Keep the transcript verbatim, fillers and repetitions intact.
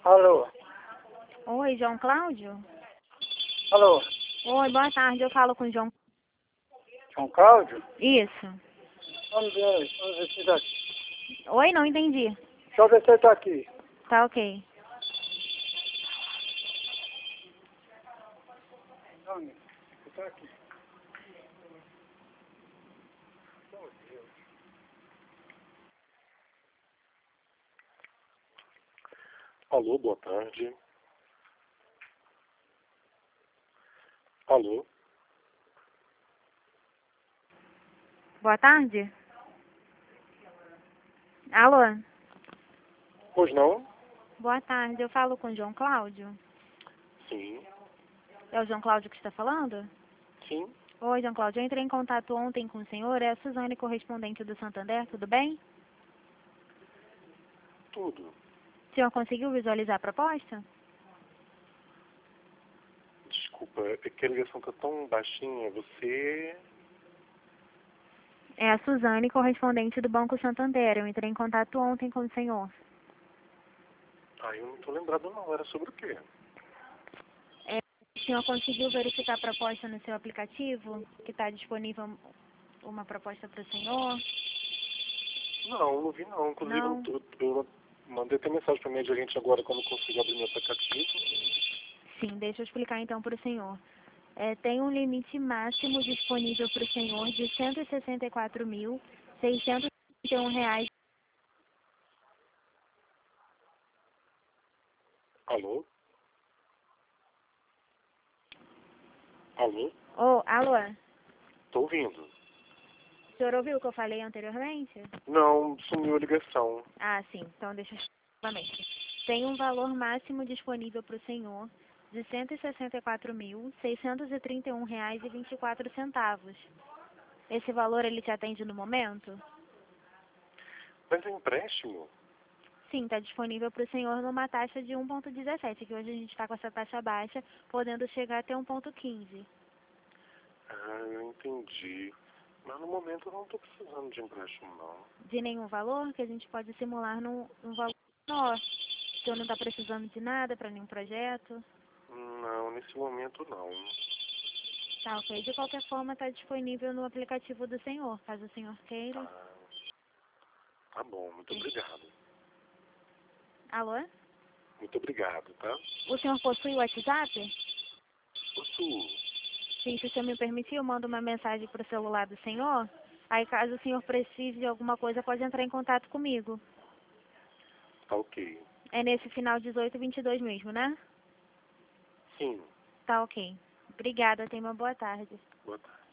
Alô? Oi, João Cláudio? Alô? Oi, boa tarde. Eu falo com o João. João Cláudio? Isso. Vamos ver aí. Vamos ver se tá aqui. Oi, não entendi. Deixa eu ver se ele tá aqui. Tá ok. Não, ele tá aqui. Alô, boa tarde. Alô? Boa tarde? Alô? Pois não? Boa tarde. Eu falo com o João Cláudio? Sim. É o João Cláudio que está falando? Sim. Oi, João Cláudio. Eu entrei em contato ontem com o senhor. É a Suzane, correspondente do Santander. Tudo bem? Tudo. O senhor conseguiu visualizar a proposta? Desculpa, é que a ligação tá tão baixinha. Você... É a Suzane, correspondente do Banco Santander. Eu entrei em contato ontem com o senhor. Ah, eu não tô lembrado não. Era sobre o quê? É, o senhor conseguiu verificar a proposta no seu aplicativo? Que está disponível uma proposta para o senhor? Não, não vi não. Inclusive, Não? eu, eu mandei até mensagem pra minha gerente agora quando eu consigo abrir meu aplicativo. Sim, deixa eu explicar então para o senhor. É, tem um limite máximo disponível para o senhor de cento e sessenta e quatro mil, seiscentos e trinta e um reais. Alô? Alô? Oh, alô? Tô ouvindo. O senhor ouviu o que eu falei anteriormente? Não, sumiu a ligação. Ah, sim. Então deixa eu explicar novamente. Tem um valor máximo disponível para o senhor de cento e sessenta e quatro mil, seiscentos e trinta e um reais e vinte e quatro centavos. Esse valor ele te atende no momento? Mas é empréstimo? Sim, está disponível para o senhor numa taxa de um vírgula dezessete, que hoje a gente está com essa taxa baixa, podendo chegar até um vírgula quinze. Ah, eu entendi. Mas no momento eu não tô precisando de empréstimo, não. De nenhum valor, que a gente pode simular num, num valor menor. O senhor não está precisando de nada para nenhum projeto? Não, nesse momento não. Tá, ok. De qualquer forma, está disponível no aplicativo do senhor, caso o senhor queira. Ah, tá bom, muito obrigado. Alô? Muito obrigado, tá? O senhor possui o WhatsApp? Possuo. Sim, se o senhor me permitir, eu mando uma mensagem para o celular do senhor. Aí, caso o senhor precise de alguma coisa, pode entrar em contato comigo. Tá ok. É nesse final dezoito vinte e dois mesmo, né? Sim. Tá ok. Obrigada, tenha uma boa tarde. Boa tarde.